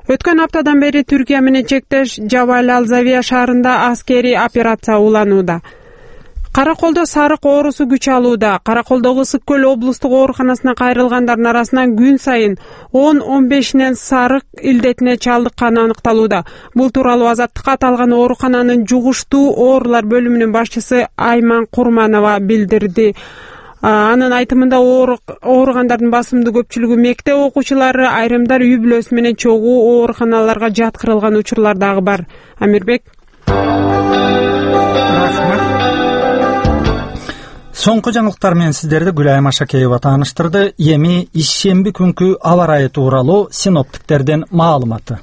Өткөн аптадан бери Түркия менен чектеш Жабал Ал-Завия шаарында аскерий операция уланууда. Караколдо сарык оорусу күч алууда. Караколдогу Ысык көл облустук ооруканасына кайрылгандардын арасынан күн сайын 10-15 сарык илдетине чалдыкканы аныкталууда. Бул тууралуу Азаттыкка аталган оорукананын жугуштуу оорулар бөлүмүнүн башчысы Айман Курманова билдирди. Анын айтымында ооругандардын басымдуу көпчүлүгү мектеп окуучулары, айрымдар үй бүлөсү менен чогуу ооруканаларга жаткырылган учурлар дагы бар. Амирбек. Соңку жаңылыктар менен сиздерди Гүлайым Ашакеева тааныштырды. Эми ишемби күнкү аба ырайы тууралуу синоптиктердин маалыматы.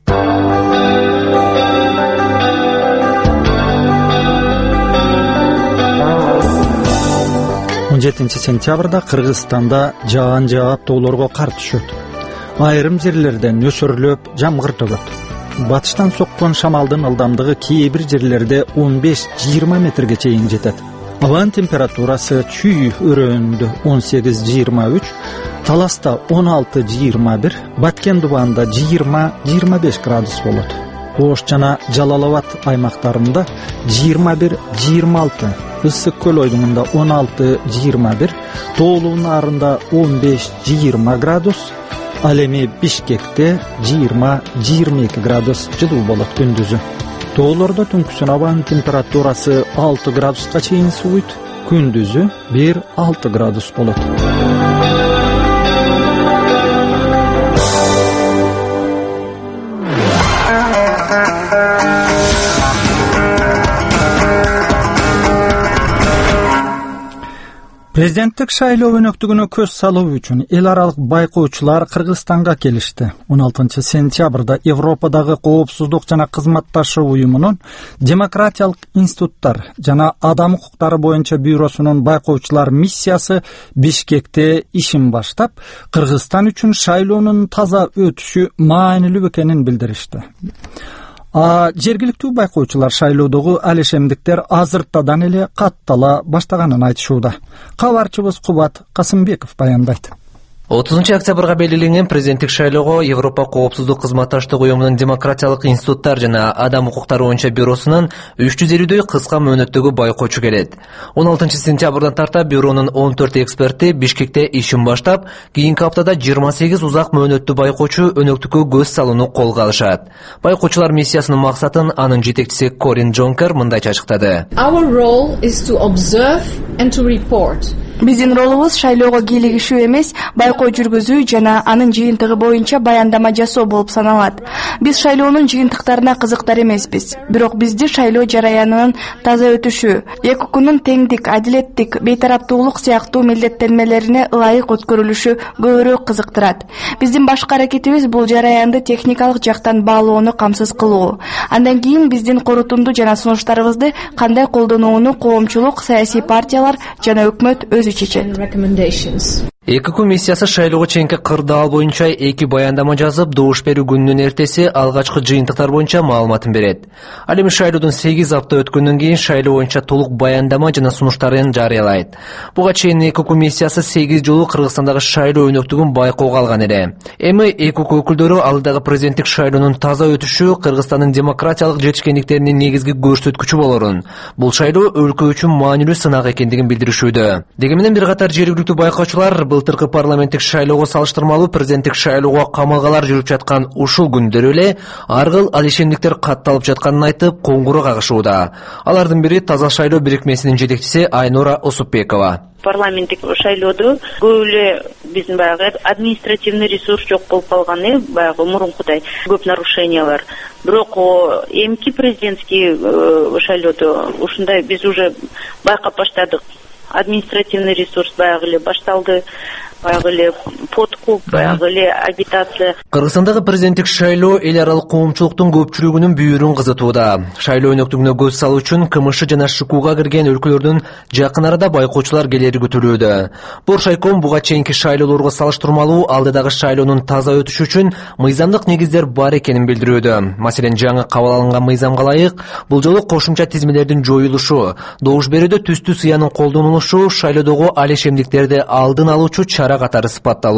17 сентябрда Кыргызстанда жаан жаап тоолорго кар түшөт. Айрым жерлерде нөсөрлөп жамгыр төгөт. Батыштан соккон шамалдын ылдамдыгы кээ бир жерлерде 15-20 метрге чейин жетет. Абанын температурасы Чүй өрөөндө 18-23, Таласта 16-21, Баткен дубанда 20-25 градус болот. Ош жана Жалал-Абад аймактарында 21-26, Ысык көл ойдумунда 16-21, Тоолуу наарында 15-20 градус, ал эми Бишкекте 20-22 градус жылуу болот күндүзү. Тоолордо түнкүсүн абанын температурасы 6 градуска чейин сууйт, күндүзү 1-6 градус болот. Президенттик шайлоо өнөктүгүнө көз салуу үчүн эл аралык байкоочулар Кыргызстанга келишти. 16 сентябрда Европадагы коопсуздук жана кызматташуу уюмунун Демократиялык институттар жана адам укуктары боюнча бюросунун байкоочулар миссиясы Бишкекте ишин баштап, Кыргызстан үчүн шайлоонун таза өтүшү маанилүү экенин билдиришти. Жергиликтүү байкоочулар шайлоодогу алешемдиктер азыртадан эле каттала баштаганын айтышууда. Кабарчыбыз Кубат Касымбеков баяндайт. 30 октябрга белгиленген президенттик шайлоого Европа коопсуздук кызматташтык уюмунун Демократиялык институттар жана адам укуктары боюнча бюросунун 350дөй кыска мөөнөттөгү байкоочу келет. 16 сентябрдан тарта бюронун 14 эксперти Бишкекте ишин баштап, кийинки аптада 28 узак мөөнөттүү байкоочу өнөктүккө көз салууну колго алышат. Байкоочулар миссиясынын максатын анын жетекчиси Корин Джонкер мындай ачыктады. Our role is to observe and to report. Биздин ролубуз шайлоого кийлигишүү эмес, байкоо жүргүзүү жана анын жыйынтыгы боюнча баяндама жасоо болуп саналат. Биз шайлоонун жыйынтыктарына кызыктар эмеспиз. Бирок бизди шайлоо жараянынын таза өтүшү, эки укуктун теңдик, адилеттик, бейтараптуулук сыяктуу милдеттенмелерине ылайык өткөрүлүшү көбүрөөк кызыктырат. Биздин башкы аракетибиз бул жараянды техникалык жактан баалоону камсыз кылуу. Андан кийин биздин корутунду жана сунуштарыбызды кандай колдонууну коомчулук, саясий партиялар жана өкмөт өзү чечет. Эки комиссиясы шайлоого чейинки кырдаал боюнча эки баяндама жазып, добуш берүү күнүнүн эртеси алгачкы жыйынтыктар боюнча маалыматын берет. Ал эми шайлоодон 8 апта өткөндөн кийин шайлоо боюнча толук баяндама жана сунуштарын жарыялайт. Буга чейин эки комиссиясы 8 жолу Кыргызстандагы шайлоо өнөктүгүн байкоого алган эле. Эми эки өкүлдөрү алдыдагы президенттик шайлоонун таза өтүшү Кыргызстандын демократиялык жетишкендиктеринин негизги көрсөткүчү болорун, бул шайлоо өлкө үчүн маанилүү сынак экендигин билдиришүүдө. Дегенмен бир катар жергиликтүү байкоочулар былтыркы парламенттик шайлоого салыштырмалуу президенттик шайлоого камалгалар жүрүп жаткан ушул күндөрү эле аргыл алишемдиктер катталып жатканын айтып, коңгуроо кагышууда. Алардын бири Таза шайлоо бирикмесинин жетекчиси Айнура Осупбекова. Парламенттик шайлоодо көп эле биздин баягы административный ресурс жок болуп калган, баягы мурункудай көп нарушениялар. Бирок эмки президентский шайлоодо ушундай биз уже байкап баштадык. Административный ресурс баягы эле башталды, баягы эле подкуп, баягы эле агитация. Кыргызстандагы президенттик шайлоо эл аралык коомчулуктун көпчүлүгүнүн бүйүрүн кызытууда. Шайлоо өнөктүгүнө көз салуу үчүн КМШ жана ШКУга кирген өлкөлөрдүн жакын арада байкоочулар келери күтүлүүдө. Боршайком буга чейинки шайлоолорго салыштырмалуу алдыдагы шайлоонун таза өтүшү үчүн мыйзамдык негиздер бар экенин билдирүүдө. Маселен, жаңы кабыл алынган мыйзамга ылайык бул жолу кошумча тизмелердин жоюлушу, добуш берүүдө түстүү сыянын колдонулушу, шайлоодогу алешемдиктерди алдын алуучу чара катары сыпатталууда.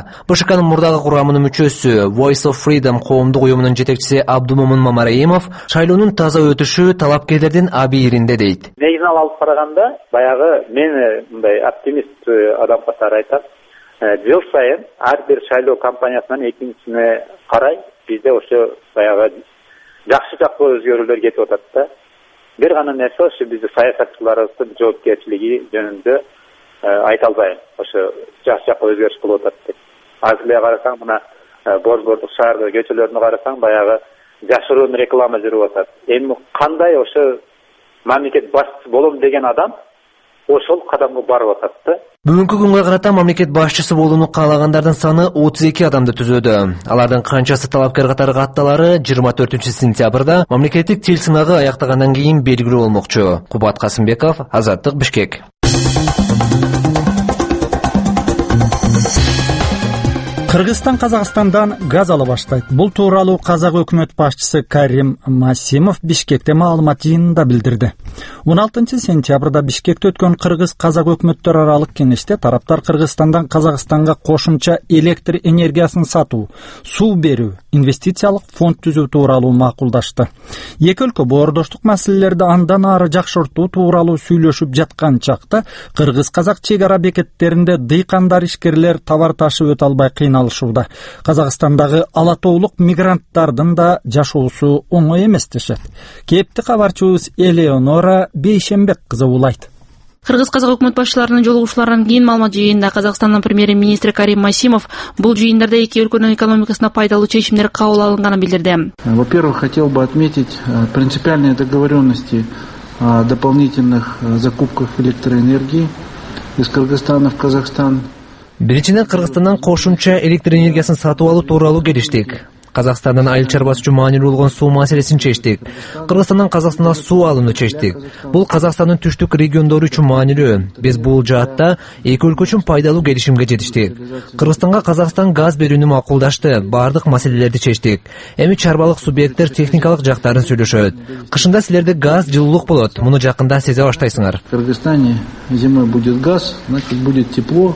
БШКнын мурдагы курамынын мүчөсү Voice of Freedom коомдук уюмунун жетекчиси Абдумомун Мамараимов шайлоонун таза өтүшү талапкерлердин абийиринде дейт. Негизин алып караганда, баягы мен мындай оптимист адам катары айтам. Жыл сайын ар бир шайлоо кампаниясынан экинчисине карай бизде ошо баягы жакшы жакка өзгөрүүлөр кетип атат да. Бир гана нерсе ошо биздин саясатчыларыбыздын жоопкерчилиги жөнүндө айта албайм. Ошо жакшы жакка өзгөрүш болуп атат деп. Азыр эле карасаң, мына Борбордук шаардын көчөлөрүнө карасаң, баягы жашыруун реклама жүрүп атат. Эми кандай ошо мамлекет башчысы болом деген адам ошол кадамга барып атат да. Бүгүнкү күнгө карата мамлекет башчысы болууну каалагандардын саны 32 адамды түзөдү. Алардын канчасы талапкер катары катталары 24-сентябрда мамлекеттик тил сынагы аяктагандан кийин белгилүү болмокчу. Кубат Касымбеков, Азаттык, Бишкек. Кыргызстан Казакстандан газ ала баштайт. Бул тууралуу Казак өкмөт башчысы Карим Масимов Бишкекте маалымат жыйынында билдирди. 16-сентябрда Бишкекте өткөн Кыргыз-Казак өкмөттөр аралык кеңеште тараптар Кыргызстандан Казакстанга кошумча электр энергиясын сатуу, суу берүү, инвестициялык фонд түзүү тууралуу макулдашты. Эки өлкө боордоштук маселелерди андан ары жакшыртуу тууралуу сүйлөшүп жаткан чакта Кыргыз-Казак чек ара бекеттеринде дыйкандар, ишкерлер товар ташып өтө албай кыйналышууда. Казакстандагы ала тоолук мигранттардын да жашоосу оңой эмес дешет. Кепти кабарчыбыз Элеонора Бейшембек кызы улайт. Кыргыз-Казак өкмөт башчыларынын жолугушууларынан кийин маалымат жыйынында Казакстандын премьер-министри Карим Масимов бул жыйындарда эки өлкөнүн экономикасына пайдалуу чечимдер кабыл алынганын билдирди. Во-первых, хотел бы отметить принципиальные договоренности о дополнительных закупках электроэнергии из Кыргызстана в Казахстан. Биринчиден Кыргызстандан кошумча электр энергиясын сатып алуу тууралуу келиштик. Казакстандан айыл чарбасы үчүн маанилүү болгон суу маселесин чечтик. Кыргызстандан Казакстанга суу алууну чечтик. Бул Казакстандын түштүк региондору үчүн маанилүү. Биз бул жаатта эки өлкө үчүн пайдалуу келишимге жетиштик. Кыргызстанга Казакстан газ берүүнү макулдашты. Бардык маселелерди чечтик. Эми чарбалык субъекттер техникалык жактарын сүйлөшөт. Кышында силерде газ, жылуулук болот. Муну жакында сезе баштайсыңар. В Кыргызстане зимой будет газ, значит будет тепло.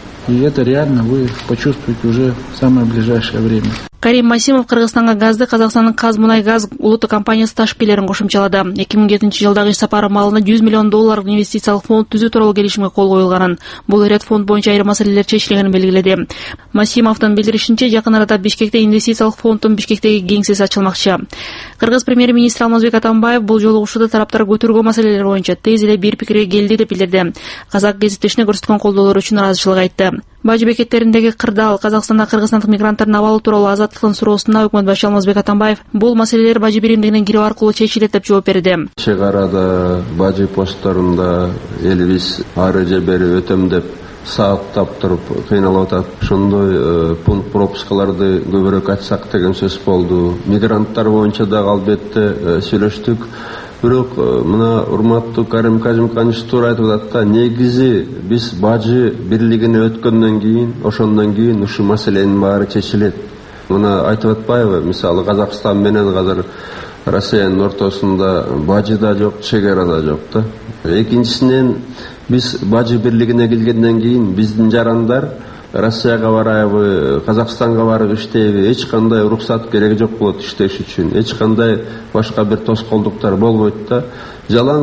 И это реально вы почувствуете уже в самое ближайшее время. Карим Масимов Кыргызстанга газды Казакстандын Казмунайгаз улуттук компаниясы ташып келерин кошумчалады. 2007-жылдагы иш сапары маалына $100 миллион инвестициялык фонд түзүү тууралуу келишимге кол коюлганын. Бул рет фонд боюнча айрым маселелер чечилгенин белгиледи. Масимовдун билдиришинче, жакын арада Бишкекте инвестициялык фонддун Бишкектеги кеңсеси ачылмакчы. Кыргыз премьер-министри Алмазбек Атамбаев бул жолугушууда тараптар көтөргөн маселелер боюнча тез эле бир пикирге келди деп билдирди. Казак гезиттешине көрсөткөн колдоолору үчүн ыраазычылык айтты. Бажы бекеттериндеги кырдаал, Казакстанда кыргызстандык мигранттардын абалы тууралуу Азаттыктын суроосуна өкмөт башчы Алмазбек Атамбаев бул маселелер бажы биримдигинен кирип аркылуу чечилет деп жооп берди. Чек арада бажы постторунда элибиз ары же бери өтөм деп сааттап туруп кыйналып атат. Ошондой пункт пропускаларды көбүрөөк ачсак деген сөз болду. Мигранттар боюнча дагы албетте сүйлөштүк. Бирок мына урматтуу Карим Казимканович туура айтып атат да, негизи биз бажы бирлигине өткөндөн кийин, ошондон кийин ушул маселенин баары чечилет. Мына айтып атпайбы, мисалы Казакстан менен азыр Россиянын ортосунда бажы да жок, чек ара да жок да. Экинчисинен биз бажы бирлигине келгенден кийин биздин жарандар Россияга барайбы, Казакстанга барып иштейби, эч кандай уруксат кереги жок болот иштеш үчүн. Эч кандай башка бир тоскоолдуктар болбойт да. Жалаң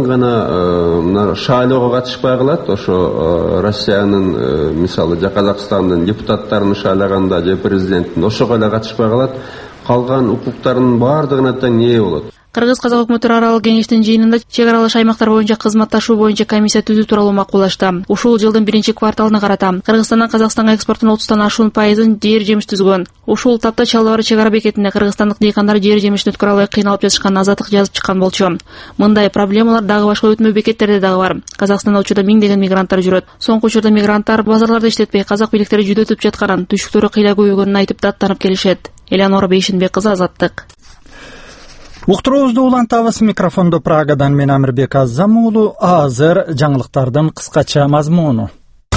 гана шайлоого катышпай калат. Ошо Россиянын мисалы же Казакстандын депутаттарын шайлаганда же президенттин ошого эле катышпай калат. Калган укуктарынын баардыгына тең ээ болот. Кыргыз-Казак өкмөттөр аралык кеңештин жыйынында чек аралаш аймактар боюнча кызматташуу боюнча комиссия түзүү тууралуу макулдашты. Ушул жылдын биринчи кварталына карата Кыргызстандан Казакстанга экспорттун 30тан ашуун пайызын жер жемиш түзгөн. Ушул тапта Чалбары чек ара бекетинде кыргызстандык дыйкандар жер жемишин өткөрө албай кыйналып жатышканын Азаттык жазып чыккан болчу. Мындай проблемалар дагы башка өтмө бекеттерде дагы бар. Казакстанда учурда миңдеген мигранттар жүрөт. Соңку учурда мигранттар базарларды иштетпей, казак бийликтери жүдөтүп жатканын, түшүктөрү кыйла көбөйгөнүн айтып даттанып келишет. Элеонора Бейшембек кызы, Азаттык. Уктуруубузду улантабыз. Микрофондо Прагадан мен Амирбек Азам уулу. Азыр жаңылыктардын кыскача мазмуну.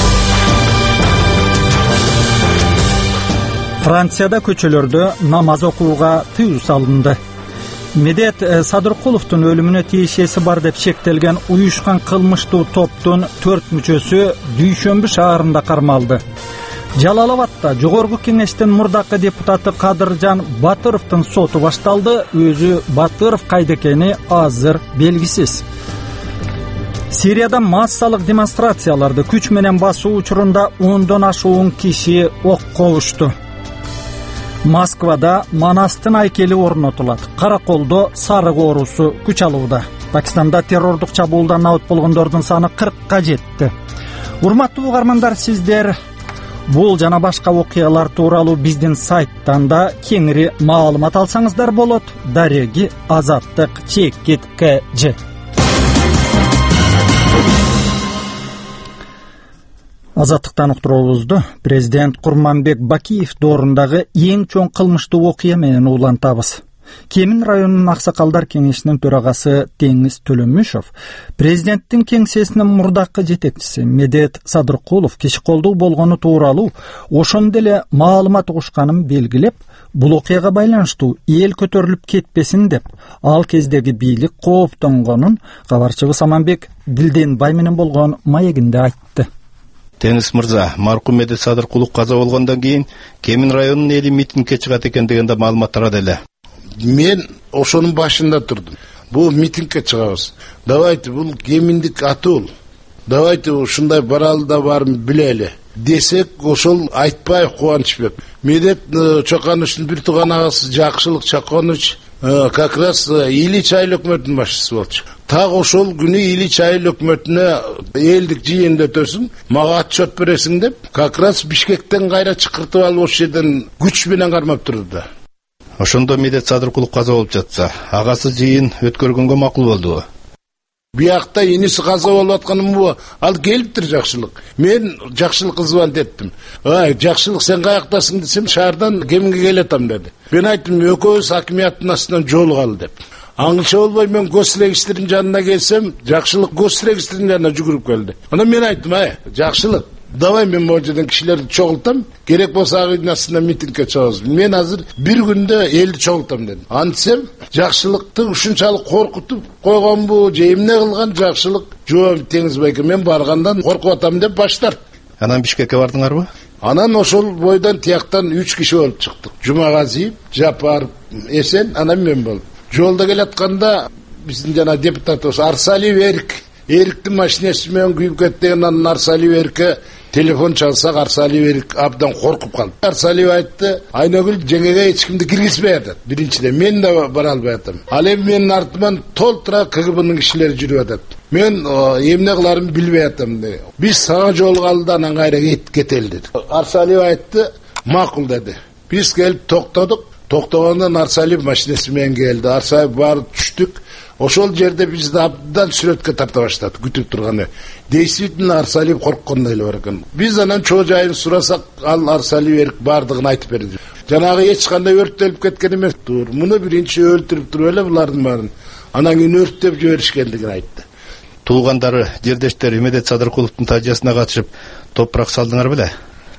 Францияда көчөлөрдө намаз окууга тыюу салынды. Медет Садыркуловдун өлүмүнө тиешеси бар деп шектелген уюшкан кылмыштуу топтун 4 мүчөсү Дүйшөмбү шаарында кармалды. Жалал Абадта Жогорку Кеңештин мурдакы депутаты Кадыржан Батыровдун соту башталды. Өзү Батыров кайда экени азыр белгисиз. Сирияда массалык демонстрацияларды күч менен басуу учурунда 10дон ашуун киши окко ушту. Москвада Манастын айкели орнотулат. Караколдо сарык оорусу күч алууда. Пакистанда террордук чабуулдан абыт болгондордун саны 40ка жетти. Урматтуу угармандар, сиздер бул жана башка окуялар тууралуу биздин сайттан да кеңири маалымат алсаңыздар болот. Дареги Азаттык Чекит КЖ. Азаттыктан уктуруубузду президент Курманбек Бакиев доорундагы эң чоң кылмыштуу окуя менен улантабыз. Кемин районунун аксакалдар кеңешинин төрагасы Теңиз Төлөмүшов президенттин кеңсесинин мурдакы жетекчиси Медет Садыркулов киши колдуу болгону тууралуу ошондо деле маалымат угушканын белгилеп, бул окуяга байланыштуу эл көтөрүлүп кетпесин деп, ал кездеги бийлик кооптонгонун кабарчыбыз Аманбек Дилденбай менен болгон маегинде айтты. Теңиз мырза, маркум Медет Садыркулов каза болгондон кийин Кемин районунун эли митингге чыгат экен дегенде маалымат тарады эле. Мен ошонун башында турдум. Бул митингге чыгабыз. Давайте бул кеминдик атуу. Давайте ушундай баралы да барын билели десек, ошол Айтбаев Кубанычбек. Медет Чокановичтин бир тууган агасы Жакшылык Чоканович как раз Ильич айыл өкмөтүнүн башчысы болчу. Так ошол күнү Ильич айыл өкмөтүнө элдик жыйынды өтөсүң, мага отчет бересиң деп, как раз Бишкектен кайра чакыртып алып ошол жерден күч менен кармап турду да. Ошондо Медет Садыркулов каза болуп жатса, агасы жыйын өткөргөнгө макул болду. Биякта иниси каза болуп атканым бу, ал келиптир Жакшылык. Мен Жакшылык звонить еттим. Жакшылык сен каяктасың десем, шаардан Кеминге келатам деди. Мен айттым, экөөбүз акимияттын астынан жолугалы деп. Аңылча болбой мен госрегистрдин жанына келсем, Жакшылык госрегистрдин жанына жүгүрүп келди. Анан мен айттым, Жакшылык, давай мен могу жерден кишилерди чогултам, керек болсо агыйдын астынан митингге чыгабыз. Мен азыр бир күндө элди чогултам дедим. Антсем, Жакшылыкты ушунчалык коркутуп койгонбу, же эмне кылган Жакшылык жооп Теңиз байке, мен баргандан коркуп атам деп баштар. Анан Бишкекке бардыңарбы? Анан ошол бойдон тияктан 3 киши болуп чыктык. Жумагазиев, Жапаров, Эсен, анан мен болдум. Жолда келатканда биздин жана депутатыбыз Арсалиев Эриктин машинеси менен күйүп кетти. Анан Арсалиев Эрикке телефон чалсак, Арсалиев Эрик абдан коркуп калды. Арсалиев айтты, Айнагүл жеңеге эч кимди киргизбей атат. Биринчиден мен да бара албай атам. Ал эми менин артыман толтура КГБнын кишилери жүрүп атат. Мен эмне кыларымды билбей атам. Биз сага жолугалы да анан кайра кетели деди. Арсалиев айтты, макул деди. Биз келип токтодук. Токтогондон Арсалиев машинеси менен келди. Арсалиев баары түштүк. Ошол жерде бизди абдан сүрөткө тарта баштады, күтүп турганы. Действительно Арсалиев корккондой эле бар экен. Биз анан чоо жайын сурасак, ал Арсалиев бардыгын айтып берди. Жанагы эч кандай өрттөлүп кеткен эмес. Муну биринчи өлтүрүп туруп эле булардын баарын. Анан кийин өрттөп жиберишкендигин айтты. Туулгандары, жердештери Медет Садыркуловдун тажиясына катышып, топурак салдыңар беле?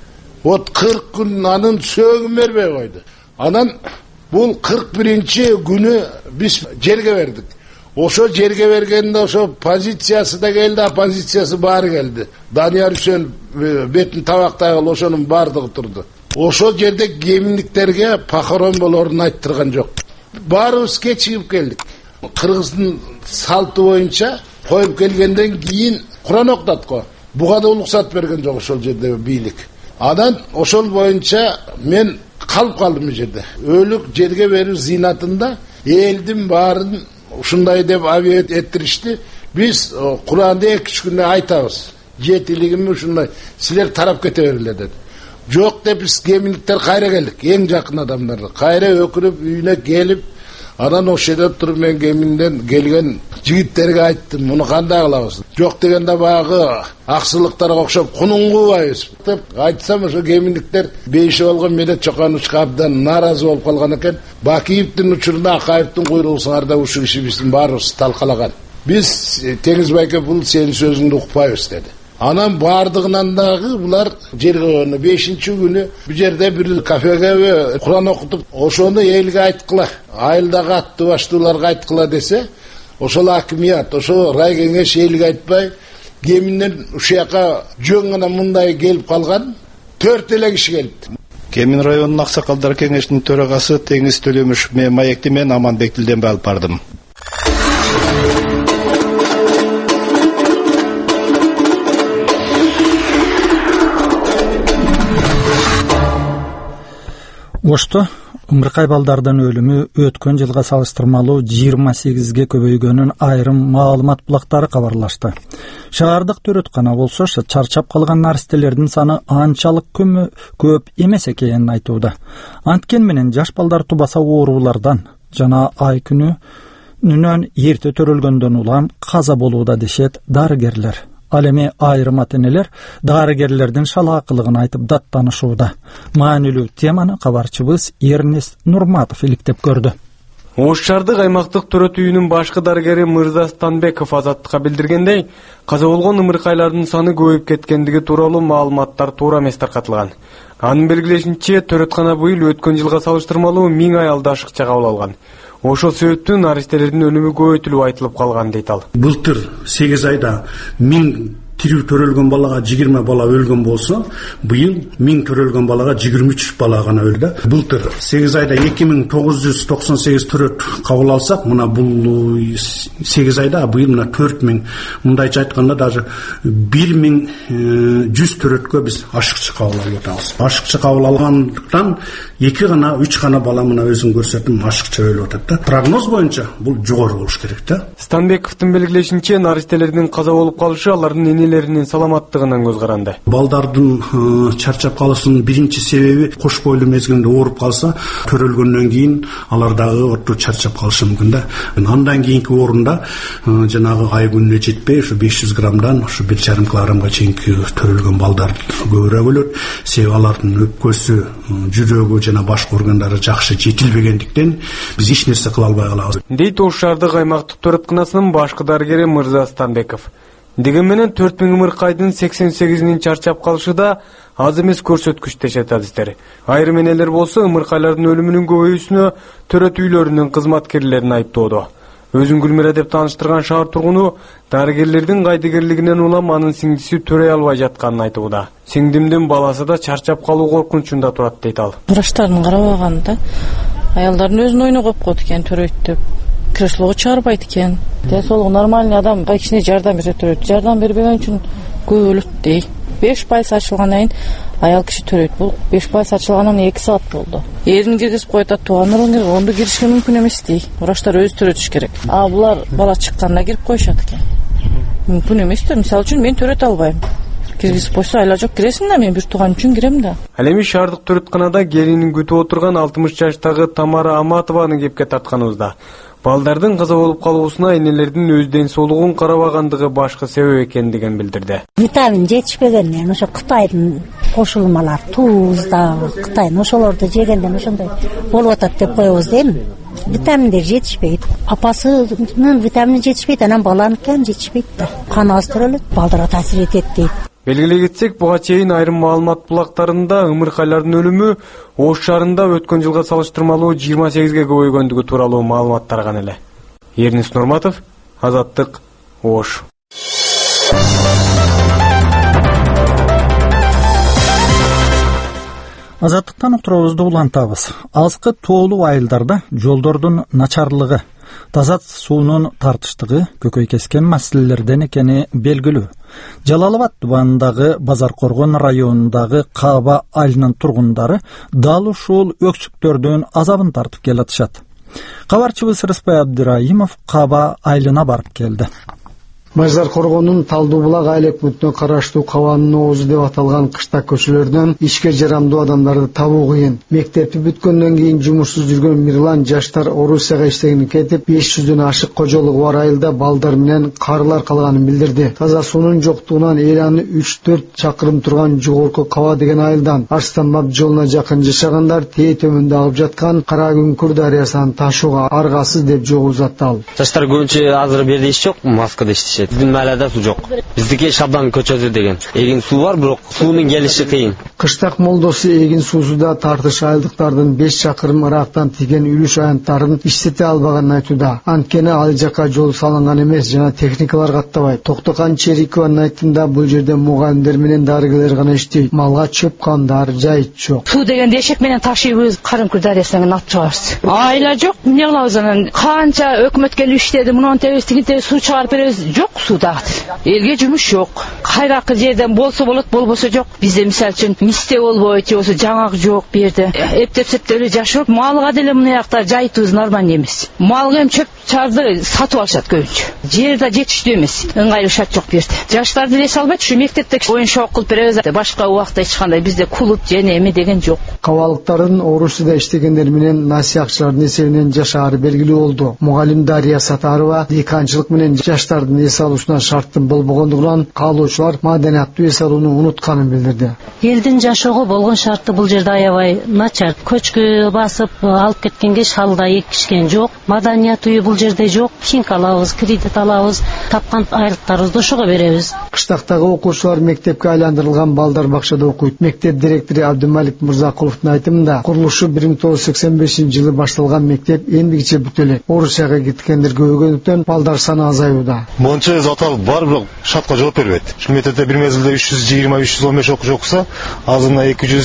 Вот 40 күн анын сөөгүн бербей койду. Анан бул 41-чи күнү биз жерге бердик. Ошо жерге бергенде ошо позициясы да келди, оппозициясы баары келди. Данияр Үсен бетин табактай кылып ошонун баардыгы турду. Ошол жерде кеминдиктерге похорон болорун айттырган жок. Баарыбыз кечигип келдик. Кыргыздын салты боюнча коюп келгенден кийин Куран окутат. Буга да уруксат берген жок ошол жерде бийлик. Анан ошол боюнча мен калып калдым жерде. Өлүк жерге берүү зинатында элдин баарын ушундай деп авиет эттиришти. Биз Куранды 2-3 күндө айтабыз. Жетилигими ушундай силер тарап кете бергиле деди. Жок деп биз кеминдиктер кайра келдик. Эң жакын адамдар кайра өкүрүп үйүнө келип, анан ошол жерде туруп мен кеминден келген жигиттерге айттым, муну кандай кылабыз? Жок дегенде баягы аксылыктарга окшоп кунуңгубайбыз деп айтсам, ошо кеминдиктер бейиши болгон Медет Чокановичке абдан нааразы болуп калган экен. Бакиевдин учурунда Акаевдин куйругусуңарда ушул иши биздин баарыбыз талкалаган. Биз Теңиз байке бул сенин сөзүңдү укпайбыз деди. Анан бардыгынан дагы булар жерге 5-чи күнү бу жерде бир кафеге Куран окутуп, ошону элге айткыла, айылдагы аттуу баштууларга айткыла десе, ошол акимият, ошол рай кеңеш элге айтпай, кеминден ушуяка жөн гана мындай келип калган. 4 эле киши келипти. Кемин районунун Аксакалдар кеңешинин төрагасы Теңиз Төлөмүшев менен маекти мен Аманбек Дилденбе алып бардым. Ошто ымыркай балдардын өлүмү өткөн жылга салыштырмалуу 28ге көбөйгөнүн айрым маалымат булактары кабарлашты. Шаардык төрөткана болсо чарчап калган наристелердин саны анчалык көп эмес экенин айтууда. Анткен менен жаш балдар тубаса оорулардан жана ай күнүнөн эрте төрөлгөндөн улам каза болууда дешет дарыгерлер. Ал эми айрым ата-энелер дарыгерлердин шалаакылыгын айтып даттанышууда. Маанилүү теманы кабарчыбыз Эрнест Нурматов иликтеп көрдү. Ош шаардык аймактык төрөт үйүнүн башкы дарыгери Мырза Станбеков Азаттыкка билдиргендей, каза болгон ымыркайлардын саны көбөйүп кеткендиги тууралуу маалыматтар туура эмес таркатылган. Анын белгилешинче, төрөткана быйыл өткөн жылга салыштырмалуу 1000 аялды ашыкча кабыл алган. Ошол себептүү наристелердин өлүмү көбөйтүлүп айтылып калган дейт ал. Былтыр 8 айда 1000 тирүү төрөлгөн балага 20 бала өлгөн болсо, быйыл 1000 төрөлгөн балага 23 бала гана өлдү. Былтыр 8 айда 2998 төрөт кабыл алсак, мына бул 8 айда быйыл мына 4000, мындайча айтканда даже 1100 төрөткө биз ашыкчы кабыл алып атабыз. Ашыкчы кабыл алгандыктан 2 гана 3 гана бала мына өзүн көрсөтүп ашыкча өлүп атат да. Прогноз боюнча бул жогору болуш керек да. Станбековдун белгилешинче, наристелердин каза болуп калышы алардын энелеринин саламаттыгынан көз каранды. Балдардын чарчап калышынын биринчи себеби кош бойлуу мезгилинде ооруп калса, төрөлгөндөн кийин алар дагы отто чарчап калышы мүмкүн да. Андан кийинки орунда жанагы ай күнүнө жетпей, ушу 500 граммдан ушу 1,5 килограммга чейинки төрөлгөн балдар көбүрөөк өлөт. Себеби алардын өпкөсү, жүрөгү жана башка органдары жакшы жетилбегендиктен биз эч нерсе кыла албай калабыз. Дейт Ош шаардык аймактык төрөтканасынын башкы дарыгери Мырза Станбеков. Дегенменен 4000 ымыркайдын 88-ин чарчап калышы да аз эмес көрсөткүч дешет адистер. Айрым энелер болсо ымыркайлардын өлүмүнүн көбөйүүсүнө төрөт үйлөрүнүн кызматкерлерин айыптоодо. Өзүн Гүлмира деп тааныштырган шаар тургуну дарыгерлердин кайдыгерлигинен улам анын сиңдиси төрөй албай жатканын айтууда. Сиңдимдин баласы да чарчап калуу коркунучунда турат дейт ал. Врачтардын карабаганда аялдардын өзүнүн ойуна коюп коет экен төрөйт деп. Креслого чыгарбайт экен. Ден соолугу нормальный адам кичине жардам берсе төрөйт. Жардам бербеген үчүн көп өлөт дей. 5% ачылгандан кийин аял киши төрөйт. Бул 5% ачылгандан 2 саат болду. Эрин киргизип коет, туугандар онду киришке мүмкүн эмес дей. Врачтар өзү төрөтүш керек. Булар бала чыкканда кирип коюшат экен. Мүмкүн эмес да. Мисалы үчүн мен төрөтө албайм. Киргизип койсо айла жок, киресиң да, мен бир тууган үчүн кирем да. Ал эми шаардык төрөтканада келинин күтүп отурган 60 жаштагы Тамара Аматованы кепке тартканыбызда. Балдардын каза болуп калуусуна энелердин өз ден соолугун карабагандыгы башкы себеп экендигин билдирди. Витамин жетишпегенден, ошо Кытайдын кошулмалар, туз да, Кытайдын ошолорду жегенден ошондой болуп атат деп коебуз дейм. Витаминдер жетишпейт. Апасынын витамини жетишпейт, анан баланыкын жетишпейт да. Кан аз төрөлөт, балдарга таасир этет дейт. Белгилей кетсек, буга чейин айрым маалымат булактарында ымыркайлардын өлүмү Ош шаарында өткөн жылга салыштырмалуу 28ге көбөйгөндүгү тууралуу маалымат тараган эле. Эрнест Нурматов, Азаттык, Ош. Азаттыктан уктуруубузду улантабыз. Азкы тоолуу айылдарда жолдордун начарлыгы, таза суунун тартыштыгы көкөй кескен маселелерден экени белгилүү. Жалал-Абад тубанындагы Базаркоргон районундагы Каба айылынын тургундары дал ушул өксүктөрдүн азабын тартып келатышат. Кабарчыбыз Рыспай Абдыраимов Каба айылына барып келди. Базаркоргондун Талдуу булак айыл өкмөтүнө караштуу Кабанын оозу деп аталган кыштак көчөлөрдөн ишке жарамдуу адамдарды табуу кыйын. Мектепти бүткөндөн кийин жумушсуз жүргөн Мирлан жаштар Орусияга иштегени кетип, 500дөн ашык кожолугу бар айылда балдар менен карылар калганын билдирди. Таза суунун жоктугунан Эланы 3-4 чакырым турган жогорку Каба деген айылдан Арстанбаб жолуна жакын жашагандар тээ төмөндө агып жаткан Кара Күңкүр дарыясынан ташууга аргасыз деп жооп узатты ал. Жаштар көбүнчө азыр берде иш жок, Москвада иштешет. беришет. Биздин маалада суу жок. Биздики Шабдан көчөсү деген. Эгин суу бар, бирок суунун келиши кыйын. Кыштак молдосу эгин суусуда тартыш айылдыктардын 5 чакырым ырактан тийген үлүш аянттарын иштете албаганын айтууда. Анткени ал жака жол салынган эмес жана техникалар каттабайт. Токтокан Черикованын айтымында бул жерде мугалимдер менен дарыгерлер гана иштейт. Малга чөп кандар, жайыт жок. Суу дегенде эшек менен ташыйбыз, Карымкөл дарыясынан алып чыгарбыз. Айла жок, эмне кылабыз анан? Канча өкмөт келип иштеди, мунун тебиз, тигин тебиз суу чыгарып беребиз. Жок суу дагы. Элге жумуш жок. Кайракы жерден болсо болот, болбосо жок. Бизде мисалы үчүн мисте болбойт, же болсо жаңак жок бу жерде. Эптеп эле жашап, малга деле мына жакта жайытыбыз нормально эмес. Малга эми чөп чарды сатып алышат көбүнчө. Жерде жетиштүү эмес. Ыңгайлуу шарт жок бу жерде. Жаштарды элесе албайт, ушу мектепте оюн шок кылып беребиз. Башка убакта эч кандай бизде клуб же эме деген жок. Кабалыктардын Орусуда иштегендер менен насыякчылардын эсебинен жашаары белгилүү болду. Мугалим Дария Сатарова дыйканчылык менен жаштардын эс алуусуна шарттын болбогондугунан каалоочулар маданияттуу эс алууну унутканын билдирди. Элдин жашоого болгон шарты бул жерде аябай начар. Көчкү басып алып кеткенге шалдай кишкен жок. Маданият үйү бул жерде жок. Финк алабыз, кредит алабыз, тапкан айлыктарыбызды ошого беребиз. Кыштактагы окуучулар мектепке айландырылган балдар бакчада окуйт. Мектеп директору Абдымалик Мырзакуловдун айтымында, курулушу 1985-жылы башталган мектеп эндигиче бүтө элек. Орусияга кеткендер көбөйгөндүктөн балдар саны азаюуда. Монча затал бар, бирок шартка жооп бербейт. Ушул мектепте бир мезгилде 320-315 окуучу окуса, азырына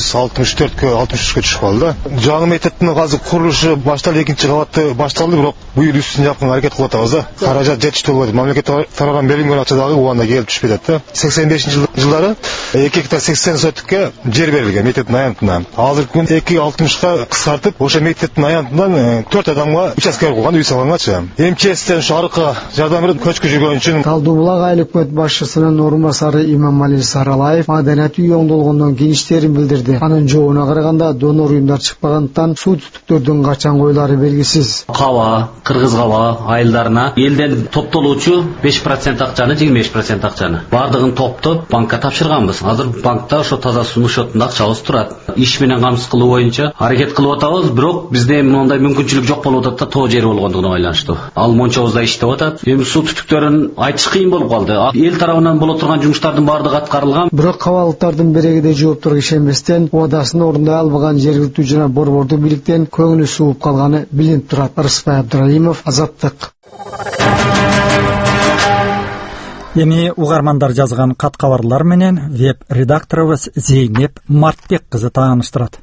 264-кө 63-кө түшүп калды да. Жаңы мектептин азыр курулушу башталды, 2-кабатты башталды, бирок бул ел үстүн жапкан аракет кылып атабыз да. Каражат жетиштүү болбойт. Мамлекет тарабынан берилген акча дагы убагында келип түшпөйт да. 85-жылдары 2 гектар 80 сотукка жер берилген мектептин аянтына. Азыр күн 2-60ка кыскартып, ошо мектептин аянтынан 4 адамга участка койгон, үй салгангачы. МЧСтен ушу аркы жардам берип көчкү жүргөн үчүн. Талдуу булак айыл өкмөт башчысынын орун басары Имамали Саралаев маданият үй оңдолгондон кийин иштерин билдирди. Анын жообуна караганда донор уюмдар чыкпагандыктан суу түтүктөрдүн качан коюлары белгисиз. Каба, кыргыз каба айылдарына элден топтолуучу 5% акчаны, 25% акчаны бардыгын топтоп банкка тапшырганбыз. Азыр банкта ошо таза суу счетунда акчабыз турат. Иш менен камсыз кылуу боюнча аракет кылып атабыз, бирок бизде мындай мүмкүнчүлүк жок болуп атат да, тоо жери болгондугуна байланыштуу. Ал мончобузда иштеп атат. Эми суу түтүктөрүн айтыш кыйын болуп калды. Эл тарабынан боло турган жумуштардын баардыгы аткарылган. Бирок кабалыктардын берегиде жоопторго ишенбестен, убадасын орундай албаган жергиликтүү жана борбордук бийликтен көңүлү сууп калганы билинип турат. Рыспай Абдраимов, Азаттык. Эми угармандар жазган кат кабарлар менен веб редакторубуз Зейнеп Мартбек кызы тааныштырат.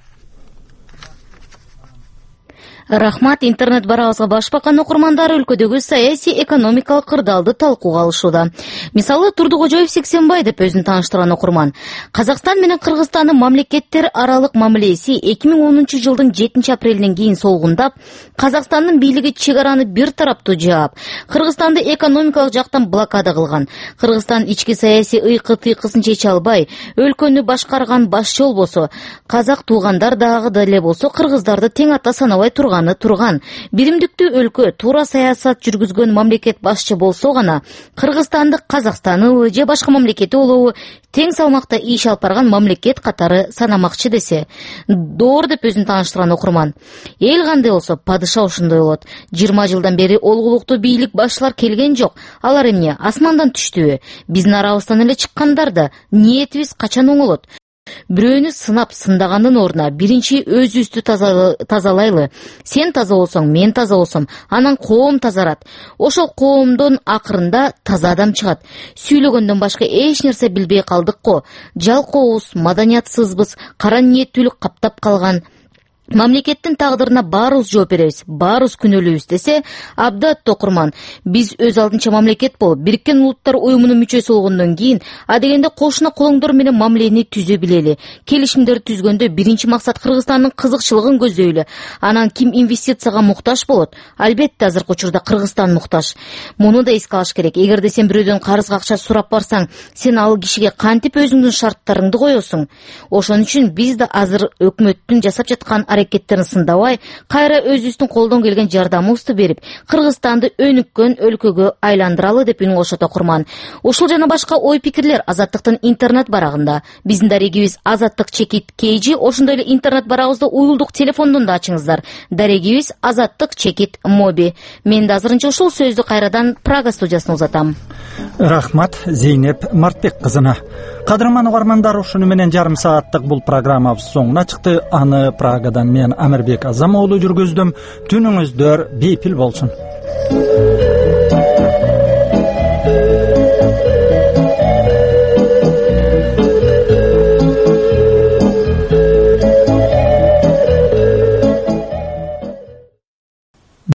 Рахмат, интернет барабызга башбакан окурмандары өлкөдөгү саясий экономикалык кырдаалды талкууга алышууда. Мисалы, Турдукожоев Сексенбай деп өзүн тааныштырган окурман. Казакстан менен Кыргызстандын мамлекеттер аралык мамилеси 2010-жылдын 7-апрелинен кийин солгундап, Казакстандын бийлиги чек араны бир тараптуу жаап, Кыргызстанды экономикалык жактан блокада кылган. Кыргызстан ички саясий ыйкы-тыйкысын чече албай, өлкөнү башкарган башчы болбосо, казак туугандар дагы деле болсо кыргыздарды тең ата санабай турган. Биримдиктүү өлкө туура саясат жүргүзгөн мамлекет башчы болсо гана Кыргызстанды Казакстаны же башка мамлекети болобу тең салмакта иш алып барган мамлекет катары санамакчы десе. Доор деп өзүн тааныштырган окурман. Эл кандай болсо падыша ошондой болот. 20 жылдан бери олгулуктуу бийлик башчылар келген жок. Алар эмне асмандан түштүбү? Биздин арабыздан эле чыккандар да. Ниетибиз качан оңолот? Бирөөнү сынап сындагандын ордуна биринчи өзүбүздү тазалайлы. Сен таза болсоң, мен таза болсом, анан коом тазарат. Ошол коомдон акырында таза адам чыгат. Сүйлөгөндөн башка эч нерсе билбей калдык го. Жалкообуз, маданиятсызбыз, кара ниеттүүлүк каптап калган. Мамлекеттин тагдырына баарыбыз жооп беребиз, баарыбыз күнөөлүүбүз десе, абдат окурман. Биз өз алдынча мамлекет болуп, Бириккен Улуттар Уюмунун мүчөсү болгондон кийин, адегенде кошуна колоңдор менен мамилени түзө билели. Келишимдерди түзгөндө биринчи максат Кыргызстандын кызыкчылыгын көздөйлү. Анан ким инвестицияга муктаж болот? Албетте азыркы учурда Кыргызстан муктаж. Муну да эске алыш керек. Эгерде сен бирөөдөн карызга акча сурап барсаң, сен ал кишиге кантип өзүңдүн шарттарыңды коесуң? Ошон үчүн биз да азыр өкмөттүн жасап жаткан аракеттерин сындабай, кайра өзүбүздүн колдон келген жардамыбызды берип, Кыргызстанды өнүккөн өлкөгө айландыралы деп үн кошот окурман. Ушул жана башка ой-пикирлер Азаттыктын интернет барагында. Биздин дарегибиз Азаттык чекит KG, ошондой эле интернет барагыбызды уюлдук телефондон да ачыңыздар. Дарегибиз Азаттык чекит моби. Мен да азырынча ушул сөздү кайрадан Прага студиясына узатам. Рахмат Зейнеп Мартбек кызына. Кадырман угармандар, ушуну менен жарым сааттык бул программабыз соңуна чыкты. Аны Прагадан мен Амирбек Азам уулу жүргүздүм. Түнүңүздөр бейпил болсун.